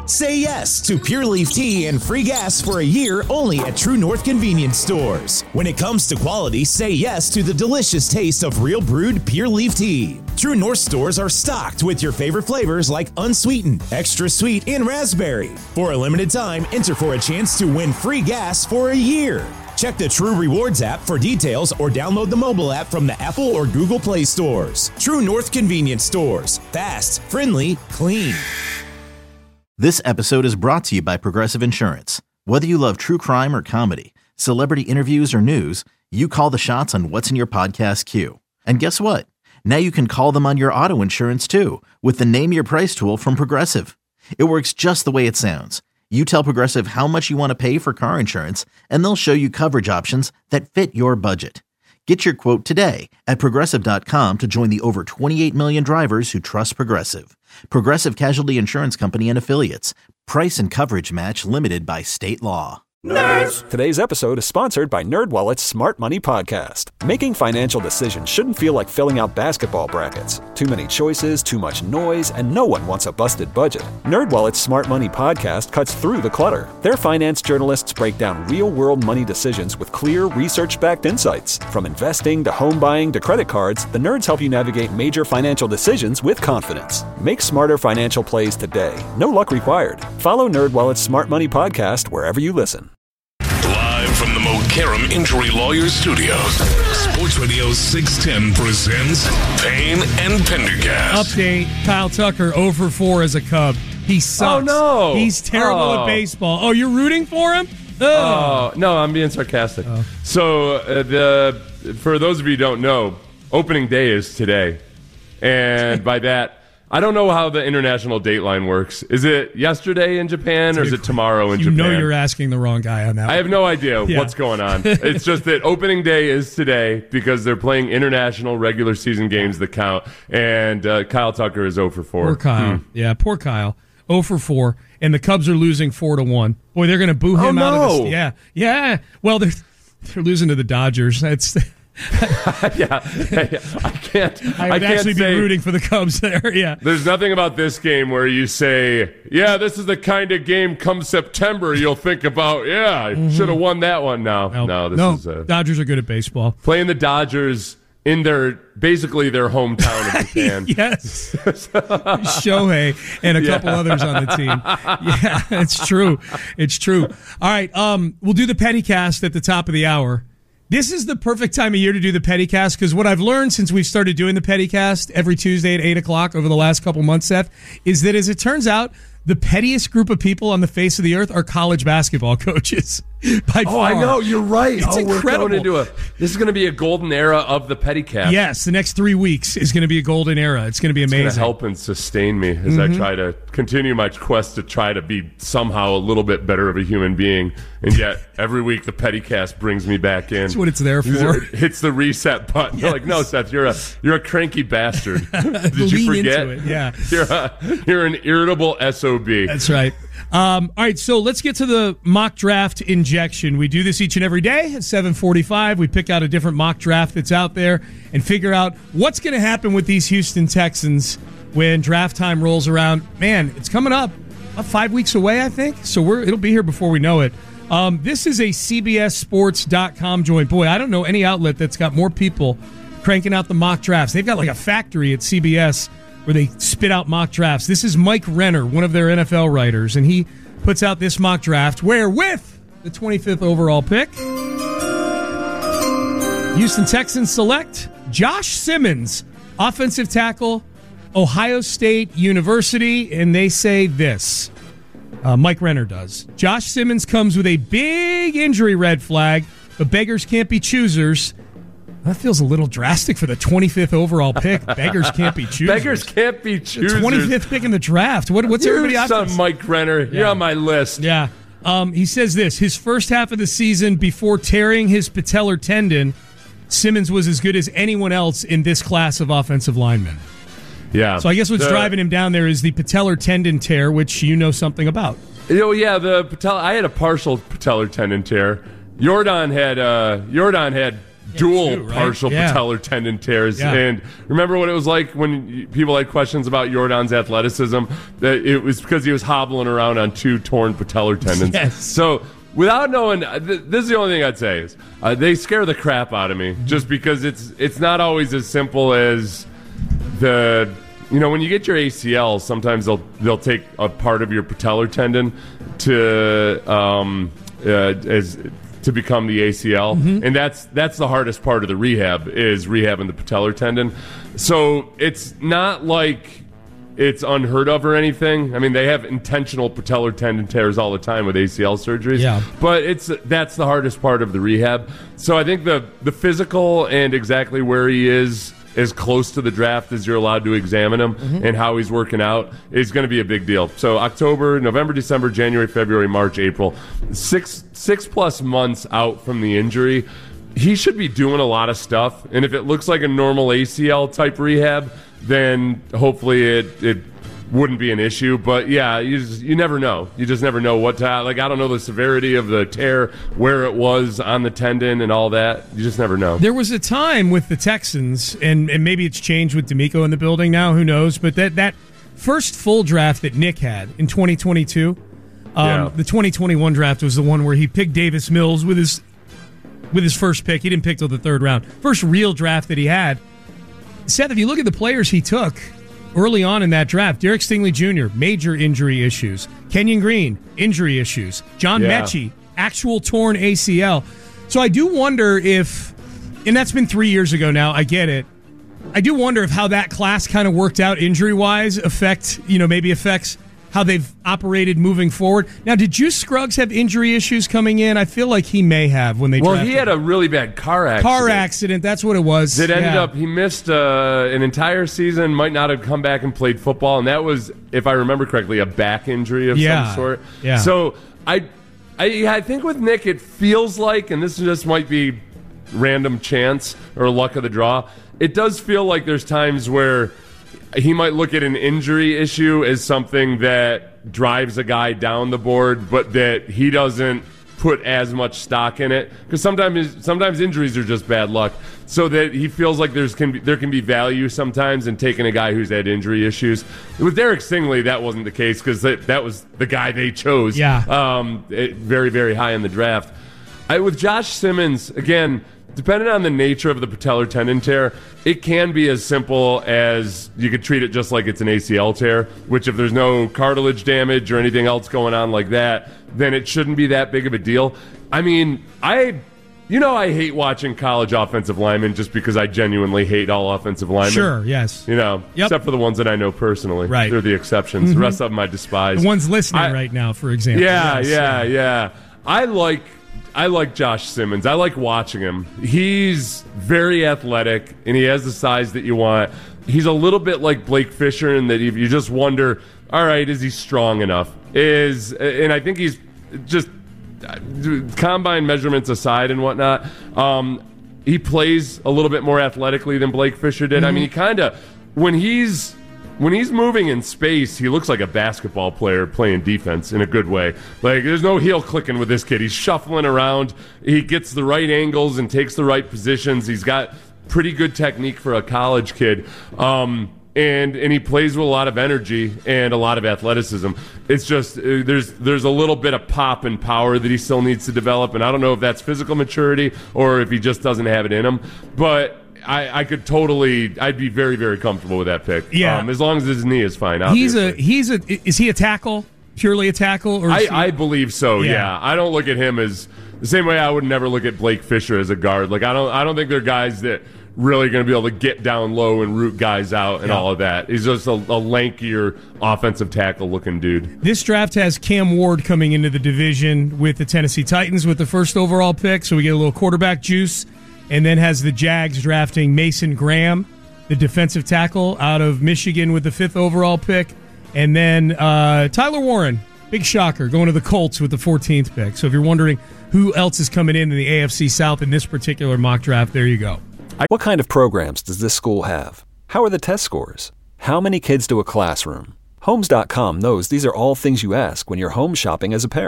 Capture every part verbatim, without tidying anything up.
Say yes to Pure Leaf Tea and free gas for a year only at True North Convenience Stores. When it comes to quality, say yes to the delicious taste of real brewed Pure Leaf Tea. True North stores are stocked with your favorite flavors like unsweetened, extra sweet, and raspberry. For a limited time, enter for a chance to win free gas for a year. Check the True Rewards app for details or download the mobile app from the Apple or Google Play stores. True North Convenience Stores. Fast, friendly, clean. This episode is brought to you by Progressive Insurance. Whether you love true crime or comedy, celebrity interviews or news, you call the shots on what's in your podcast queue. And guess what? Now you can call them on your auto insurance too with the Name Your Price tool from Progressive. It works just the way it sounds. You tell Progressive how much you want to pay for car insurance, and they'll show you coverage options that fit your budget. Get your quote today at Progressive dot com to join the over twenty-eight million drivers who trust Progressive. Progressive Casualty Insurance Company and Affiliates. Price and coverage match limited by state law. Nerds! Today's episode is sponsored by NerdWallet's Smart Money Podcast. Making financial decisions shouldn't feel like filling out basketball brackets. Too many choices, too much noise, and no one wants a busted budget. NerdWallet's Smart Money Podcast cuts through the clutter. Their finance journalists break down real-world money decisions with clear, research-backed insights. From investing to home buying to credit cards, the nerds help you navigate major financial decisions with confidence. Make smarter financial plays today. No luck required. Follow NerdWallet's Smart Money Podcast wherever you listen. From the Mokaram Injury Lawyers Studios, Sports Radio six ten presents Payne and Pendergast. Update, Kyle Tucker oh for four as a Cub. He sucks. Oh, no. He's terrible oh. at baseball. Oh, you're rooting for him? Ugh. Oh, no, I'm being sarcastic. Oh. So, uh, the for those of you who don't know, opening day is today. And by that, I don't know how the international dateline works. Is it yesterday in Japan or is it tomorrow in you Japan? You know you're asking the wrong guy on that I one. have no idea yeah. what's going on. It's just that opening day is today because they're playing international regular season games that count, and uh, Kyle Tucker is oh for four. Poor Kyle. Hmm. Yeah, poor Kyle. oh for four, and the Cubs are losing four to one. Boy, they're going to boo him oh, out no. of this. Yeah, yeah. Well, they're they're losing to the Dodgers. That's yeah, yeah, I can't. I would I can't actually say, be rooting for the Cubs there. Yeah, there's nothing about this game where you say, "Yeah, this is the kind of game come September you'll think about." Yeah, I mm-hmm. should have won that one. Now, no, no, this no. is uh, Dodgers are good at baseball. Playing the Dodgers in their basically their hometown of Japan. Yes, Shohei and a couple yeah. others on the team. Yeah, it's true. It's true. All right, um, we'll do the Pettycast at the top of the hour. This is the perfect time of year to do the Pettycast because what I've learned since we've started doing the Pettycast every Tuesday at eight o'clock over the last couple months, Seth, is that as it turns out, the pettiest group of people on the face of the earth are college basketball coaches. By oh, far. I know. You're right. It's oh, incredible. We're going into a, this is going to be a golden era of the Pettycast. Yes, the next three weeks is going to be a golden era. It's going to be amazing. It's going to help and sustain me as mm-hmm. I try to continue my quest to try to be somehow a little bit better of a human being. And yet, every week, the Pettycast brings me back in. That's what it's there for. It hits the reset button. Yes. You're like, no, Seth, you're a you're a cranky bastard. Did Lean you forget? Into it, yeah. You're, a, you're an irritable S O B. That's right. Um, all right, so let's get to the mock draft injection. We do this each and every day at seven forty-five. We pick out a different mock draft that's out there and figure out what's going to happen with these Houston Texans when draft time rolls around. Man, it's coming up about five weeks away, I think. So we're it'll be here before we know it. Um, this is a C B S Sports dot com joint. Boy, I don't know any outlet that's got more people cranking out the mock drafts. They've got like a factory at C B S where they spit out mock drafts. This is Mike Renner, one of their N F L writers, and he puts out this mock draft where with the twenty-fifth overall pick, Houston Texans select Josh Simmons, offensive tackle, Ohio State University, and they say this. Uh, Mike Renner does. Josh Simmons comes with a big injury red flag, but beggars can't be choosers. That feels a little drastic for the twenty-fifth overall pick. Beggars can't be choosers. Beggars can't be choosers. The twenty-fifth pick in the draft. What, what's You're everybody out some Mike Renner. Yeah. You're on my list. Yeah. Um, he says this. His first half of the season before tearing his patellar tendon, Simmons was as good as anyone else in this class of offensive linemen. Yeah. So I guess what's the, driving him down there is the patellar tendon tear, which you know something about. Oh, yeah. The patella, I had a partial patellar tendon tear. Jordan had uh, Jordan had dual two, right? partial yeah. patellar tendon tears. Yeah. And remember what it was like when people had questions about Jordan's athleticism? That it was because he was hobbling around on two torn patellar tendons. Yes. So without knowing, this is the only thing I'd say is uh, they scare the crap out of me just because it's it's not always as simple as the. You know, when you get your A C L, sometimes they'll they'll take a part of your patellar tendon to um, uh, as to become the A C L, mm-hmm. and that's that's the hardest part of the rehab is rehabbing the patellar tendon. So it's not like it's unheard of or anything. I mean, they have intentional patellar tendon tears all the time with A C L surgeries. Yeah. But it's that's the hardest part of the rehab. So I think the the physical and exactly where he is as close to the draft as you're allowed to examine him mm-hmm. and how he's working out is going to be a big deal. So October, November, December, January, February, March, April, six six plus months out from the injury. He should be doing a lot of stuff. And if it looks like a normal A C L type rehab, then hopefully it, it wouldn't be an issue. But yeah, you just, you never know. You just never know what to, like, I don't know the severity of the tear, where it was on the tendon and all that. You just never know. There was a time with the Texans, and, and maybe it's changed with D'Amico in the building now, who knows, but that, that first full draft that Nick had in twenty twenty-two, um, yeah. the twenty twenty-one draft was the one where he picked Davis Mills with his with his first pick. He didn't pick till the third round. First real draft that he had. Seth, if you look at the players he took early on in that draft, Derek Stingley Junior, major injury issues. Kenyon Green, injury issues. John yeah. Mechie, actual torn A C L. So I do wonder if, and that's been three years ago now, I get it. I do wonder if how that class kind of worked out injury-wise affect, you know, maybe affects how they've operated moving forward. Now, did Juice Scruggs have injury issues coming in? I feel like he may have when they well, drafted he had a really bad car accident. Car accident, that's what it was. It ended yeah. up, he missed uh, an entire season, might not have come back and played football, and that was, if I remember correctly, a back injury of yeah. some sort. Yeah. So I, I, I think with Nick, it feels like, and this just might be random chance or luck of the draw, it does feel like there's times where he might look at an injury issue as something that drives a guy down the board, but that he doesn't put as much stock in it, because sometimes sometimes injuries are just bad luck. So that he feels like there's can be, there can be value sometimes in taking a guy who's had injury issues. With Derek Stingley, that wasn't the case because that, that was the guy they chose. Yeah, um, it, very very high in the draft. I, with Josh Simmons, again, depending on the nature of the patellar tendon tear, it can be as simple as you could treat it just like it's an A C L tear, which if there's no cartilage damage or anything else going on like that, then it shouldn't be that big of a deal. I mean, I, you know, I hate watching college offensive linemen just because I genuinely hate all offensive linemen. Sure, yes. You know, yep. except for the ones that I know personally. Right. They're the exceptions. Mm-hmm. The rest of them I despise. The ones listening I, right now, for example. Yeah, yes. yeah, yeah. I like... I like Josh Simmons. I like watching him. He's very athletic, and he has the size that you want. He's a little bit like Blake Fisher in that you just wonder, all right, is he strong enough? Is and I think he's just combine measurements aside and whatnot. Um, he plays a little bit more athletically than Blake Fisher did. Mm-hmm. I mean, he kind of when he's. When he's moving in space, he looks like a basketball player playing defense in a good way. Like, there's no heel clicking with this kid. He's shuffling around. He gets the right angles and takes the right positions. He's got pretty good technique for a college kid. Um, and and he plays with a lot of energy and a lot of athleticism. It's just uh, there's there's a little bit of pop and power that he still needs to develop. And I don't know if that's physical maturity or if he just doesn't have it in him. But I, I could totally, I'd be very, very comfortable with that pick. Yeah, um, as long as his knee is fine. Obviously. He's a, he's a, is he a tackle? Purely a tackle? Or I, he... I believe so. Yeah. Yeah, I don't look at him as the same way I would never look at Blake Fisher as a guard. Like I don't, I don't think they're guys that really going to be able to get down low and root guys out and yeah. all of that. He's just a, a lankier offensive tackle looking dude. This draft has Cam Ward coming into the division with the Tennessee Titans with the first overall pick, so we get a little quarterback juice. And then has the Jags drafting Mason Graham, the defensive tackle out of Michigan with the fifth overall pick. And then uh, Tyler Warren, big shocker, going to the Colts with the fourteenth pick. So if you're wondering who else is coming in in the A F C South in this particular mock draft, there you go. What kind of programs does this school have? How are the test scores? How many kids to a classroom? Homes dot com knows these are all things you ask when you're home shopping as a parent.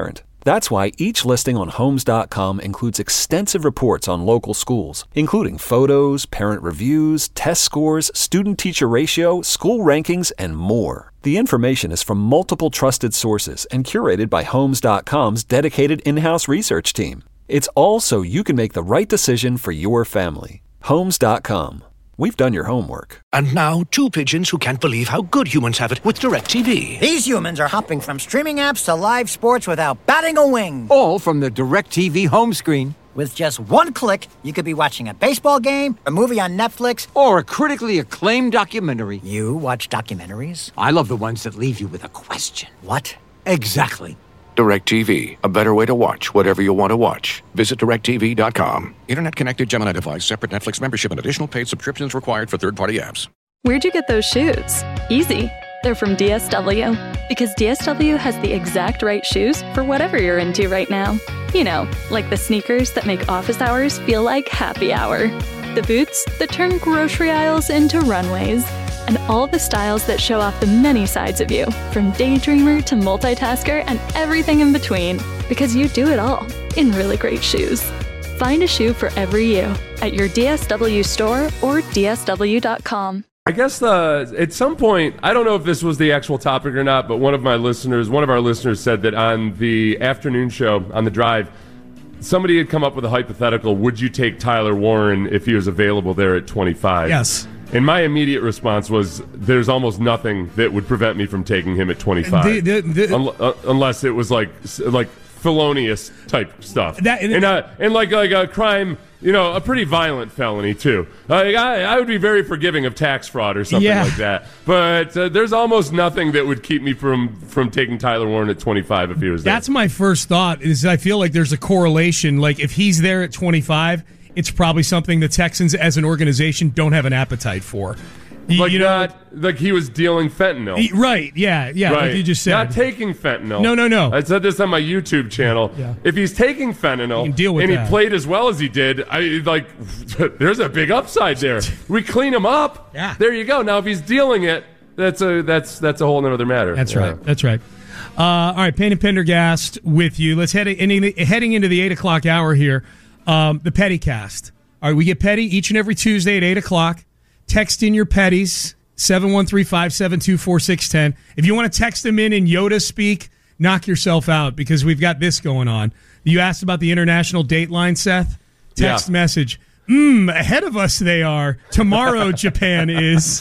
That's why each listing on Homes dot com includes extensive reports on local schools, including photos, parent reviews, test scores, student-teacher ratio, school rankings, and more. The information is from multiple trusted sources and curated by Homes dot com's dedicated in-house research team. It's all so you can make the right decision for your family. Homes dot com. We've done your homework. And now, two pigeons who can't believe how good humans have it with DirecTV. These humans are hopping from streaming apps to live sports without batting a wing. All from the DirecTV home screen. With just one click, you could be watching a baseball game, a movie on Netflix, or a critically acclaimed documentary. You watch documentaries? I love the ones that leave you with a question. What? Exactly. DirecTV, a better way to watch whatever you want to watch. Visit direct T V dot com. Internet connected Gemini device, separate Netflix membership, and additional paid subscriptions required for third-party apps. Where'd you get those shoes? Easy. They're from D S W. Because D S W has the exact right shoes for whatever you're into right now. You know, like the sneakers that make office hours feel like happy hour. The boots that turn grocery aisles into runways. And all the styles that show off the many sides of you, from daydreamer to multitasker and everything in between, because you do it all in really great shoes. Find a shoe for every you at your D S W store or D S W dot com. I guess the, at some point, I don't know if this was the actual topic or not, but one of my listeners, one of our listeners said that on the afternoon show, on the drive, somebody had come up with a hypothetical, would you take Tyler Warren if he was available there at twenty-five? Yes. And my immediate response was, there's almost nothing that would prevent me from taking him at twenty-five. The, the, the, Un- uh, unless it was like like felonious type stuff. That, and, and, uh, and like, like a crime, you know, a pretty violent felony, too. Like, I, I would be very forgiving of tax fraud or something yeah. like that. But uh, there's almost nothing that would keep me from, from taking Tyler Warren at twenty-five if he was there. That's my first thought, is I feel like there's a correlation. Like, if he's there at twenty-five, it's probably something the Texans as an organization don't have an appetite for. You, like you know, not, like he was dealing fentanyl. He, right, yeah, yeah, right. like you just said. Not taking fentanyl. No, no, no. I said this on my YouTube channel. Yeah. If he's taking fentanyl you can deal with and that. he played as well as he did, I like there's a big upside there. We clean him up. Yeah. There you go. Now if he's dealing it, that's a that's that's a whole other matter. That's yeah. right. That's right. Uh, all right, Payne and Pendergast with you. Let's head in, heading into the eight o'clock hour here. Um, the Pettycast. All right, we get petty each and every Tuesday at eight o'clock. Text in your petties, seven one three, five seven two, four six one zero. If you want to text them in in Yoda speak, knock yourself out because we've got this going on. You asked about the international dateline, Seth. Text yeah. message. Mmm, ahead of us they are. Tomorrow Japan is.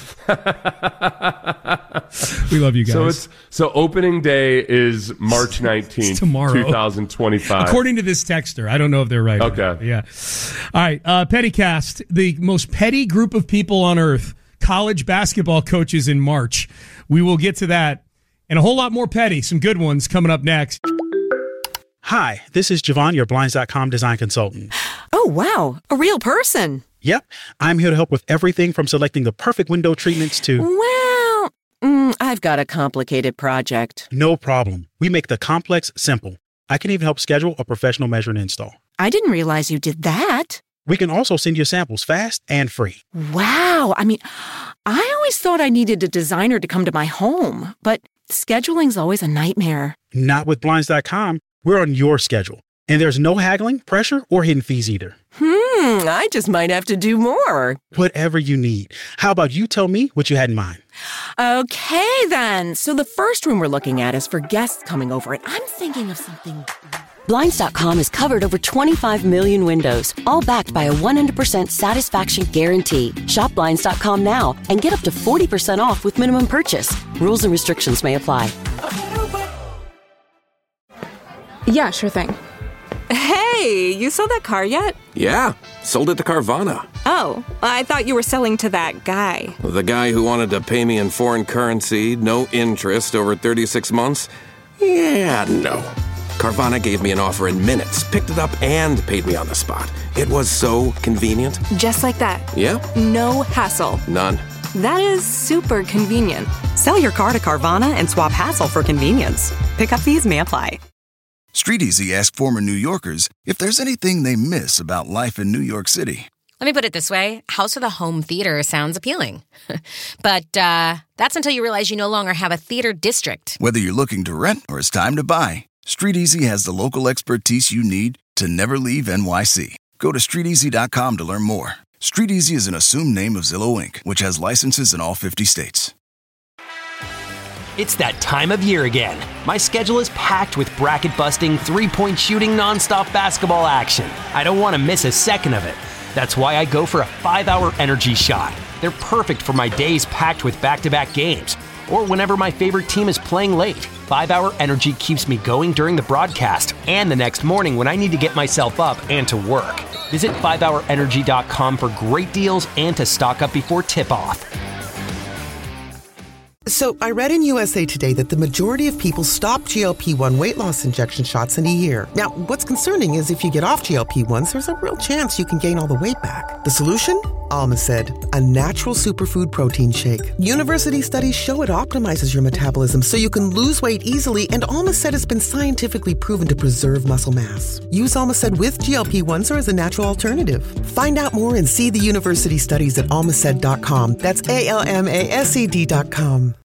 We love you guys. So it's so opening day is March nineteenth, tomorrow, twenty twenty-five. According to this texter, I don't know if they're right. Okay, yeah. All right, uh, Pettycast, the most petty group of people on earth, college basketball coaches in March. We will get to that and a whole lot more petty. Some good ones coming up next. Hi, this is Javon, your Blinds dot com design consultant. Oh, wow. A real person. Yep. I'm here to help with everything from selecting the perfect window treatments to... Well, mm, I've got a complicated project. No problem. We make the complex simple. I can even help schedule a professional measure and install. I didn't realize you did that. We can also send you samples fast and free. Wow. I mean, I always thought I needed a designer to come to my home, but scheduling's always a nightmare. Not with Blinds dot com. We're on your schedule, and there's no haggling, pressure, or hidden fees either. Hmm, I just might have to do more. Whatever you need. How about you tell me what you had in mind? Okay, then. So the first room we're looking at is for guests coming over, and I'm thinking of something... Blinds dot com has covered over twenty-five million windows, all backed by a one hundred percent satisfaction guarantee. Shop Blinds dot com now and get up to forty percent off with minimum purchase. Rules and restrictions may apply. Yeah, sure thing. Hey, you sold that car yet? Yeah, sold it to Carvana. Oh, I thought you were selling to that guy. The guy who wanted to pay me in foreign currency, no interest, over thirty-six months? Yeah, no. Carvana gave me an offer in minutes, picked it up, and paid me on the spot. It was so convenient. Just like that. Yeah. No hassle. None. That is super convenient. Sell your car to Carvana and swap hassle for convenience. Pickup fees may apply. StreetEasy asked former New Yorkers if there's anything they miss about life in New York City. Let me put it this way. House with a home theater sounds appealing. But uh, that's until you realize you no longer have a theater district. Whether you're looking to rent or it's time to buy, StreetEasy has the local expertise you need to never leave N Y C. Go to street easy dot com to learn more. StreetEasy is an assumed name of Zillow Incorporated, which has licenses in all fifty states. It's that time of year again. My schedule is packed with bracket-busting, three-point shooting, nonstop basketball action. I don't want to miss a second of it. That's why I go for a five-hour energy shot. They're perfect for my days packed with back-to-back games, or whenever my favorite team is playing late. five-hour energy keeps me going during the broadcast and the next morning when I need to get myself up and to work. Visit five hour energy dot com for great deals and to stock up before tip-off. So I read in U S A Today that the majority of people stop G L P one weight loss injection shots in a year. Now, what's concerning is if you get off G L P ones, there's a real chance you can gain all the weight back. The solution? Almacid, a natural superfood protein shake. University studies show it optimizes your metabolism so you can lose weight easily, and Almacid has been scientifically proven to preserve muscle mass. Use Almacid with G L P ones or as a natural alternative. Find out more and see the university studies at almacid dot com. That's A L M A S E D dot com.